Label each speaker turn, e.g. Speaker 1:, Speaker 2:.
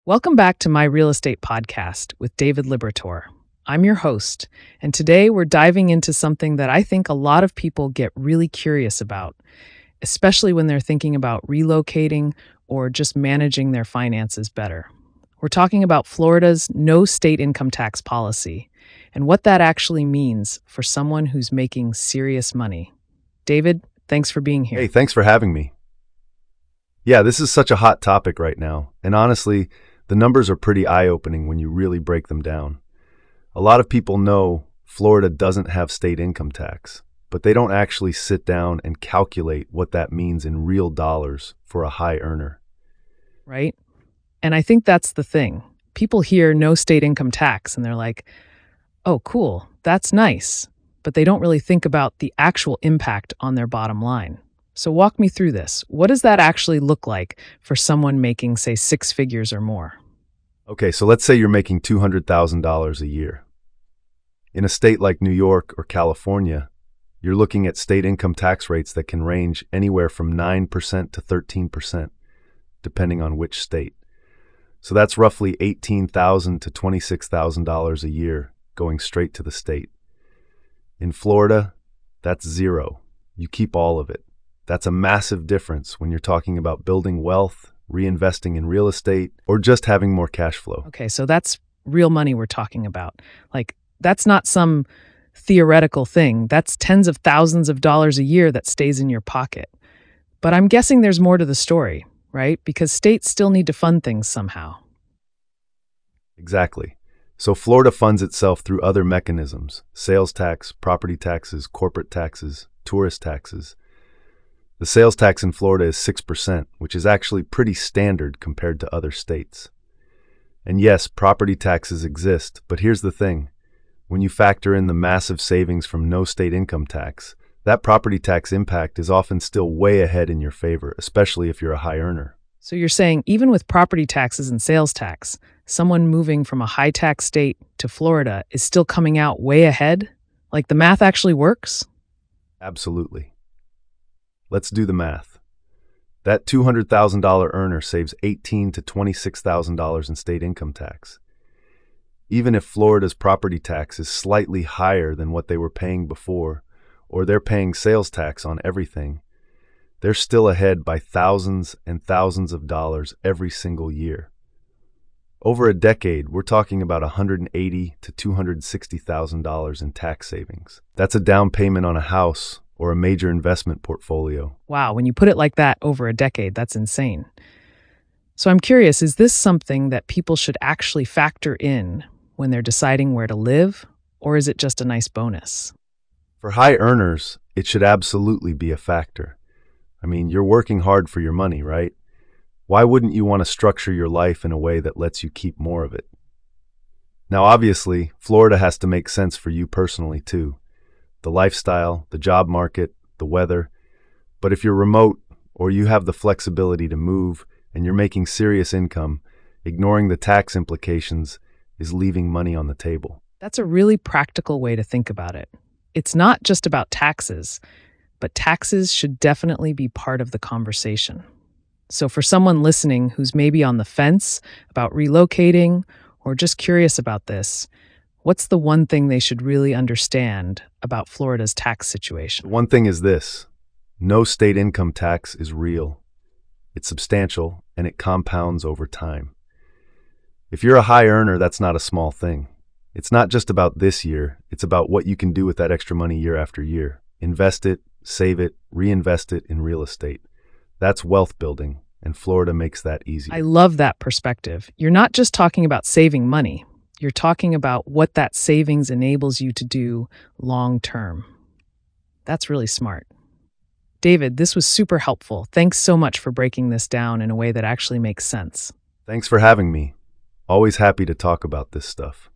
Speaker 1: Welcome back to my real estate podcast with David Liberator. I'm your host, and today we're diving into something that I think a lot of people get really curious about, especially when they're thinking about relocating or just managing their finances better. We're talking about Florida's no state income tax policy and what that actually means for someone who's making serious money. David, thanks for being here.
Speaker 2: Hey, thanks for having me. Yeah, this is such a hot topic right now, and honestly, the numbers are pretty eye-opening when you really break them down. A lot of people know Florida doesn't have state income tax, but they don't actually sit down and calculate what that means in real dollars for a high earner.
Speaker 1: Right? And I think that's the thing. People hear no state income tax and they're like, oh, cool, that's nice. But they don't really think about the actual impact on their bottom line. So walk me through this. What does that actually look like for someone making, say, six figures or more?
Speaker 2: Okay, so let's say you're making $200,000 a year. In a state like New York or California, you're looking at state income tax rates that can range anywhere from 9% to 13%, depending on which state. So that's roughly $18,000 to $26,000 a year going straight to the state. In Florida, that's zero. You keep all of it. That's a massive difference when you're talking about building wealth, reinvesting in real estate, or just having more cash flow.
Speaker 1: Okay, so that's real money we're talking about. Like, that's not some theoretical thing. That's tens of thousands of dollars a year that stays in your pocket. But I'm guessing there's more to the story, right? Because states still need to fund things somehow.
Speaker 2: Exactly. So Florida funds itself through other mechanisms: sales tax, property taxes, corporate taxes, tourist taxes. The sales tax in Florida is 6%, which is actually pretty standard compared to other states. And yes, property taxes exist, but here's the thing. When you factor in the massive savings from no state income tax, that property tax impact is often still way ahead in your favor, especially if you're a high earner.
Speaker 1: So you're saying even with property taxes and sales tax, someone moving from a high-tax state to Florida is still coming out way ahead? Like the math actually works?
Speaker 2: Absolutely. Let's do the math. That $200,000 earner saves $18,000 to $26,000 in state income tax. Even if Florida's property tax is slightly higher than what they were paying before, or they're paying sales tax on everything, they're still ahead by thousands and thousands of dollars every single year. Over a decade, we're talking about $180,000 to $260,000 in tax savings. That's a down payment on a house or a major investment portfolio.
Speaker 1: Wow, when you put it like that, over a decade, that's insane. So I'm curious, is this something that people should actually factor in when they're deciding where to live, or is it just a nice bonus?
Speaker 2: For high earners, it should absolutely be a factor. I mean, you're working hard for your money, right? Why wouldn't you want to structure your life in a way that lets you keep more of it? Now, obviously, Florida has to make sense for you personally, too. The lifestyle, the job market, the weather. But if you're remote or you have the flexibility to move and you're making serious income, ignoring the tax implications is leaving money on the table.
Speaker 1: That's a really practical way to think about it. It's not just about taxes, but taxes should definitely be part of the conversation. So for someone listening who's maybe on the fence about relocating or just curious about this, what's the one thing they should really understand about Florida's tax situation?
Speaker 2: One thing is this: no state income tax is real. It's substantial, and it compounds over time. If you're a high earner, that's not a small thing. It's not just about this year, it's about what you can do with that extra money year after year. Invest it, save it, reinvest it in real estate. That's wealth building, and Florida makes that easier.
Speaker 1: I love that perspective. You're not just talking about saving money. You're talking about what that savings enables you to do long term. That's really smart. David, this was super helpful. Thanks so much for breaking this down in a way that actually makes sense.
Speaker 2: Thanks for having me. Always happy to talk about this stuff.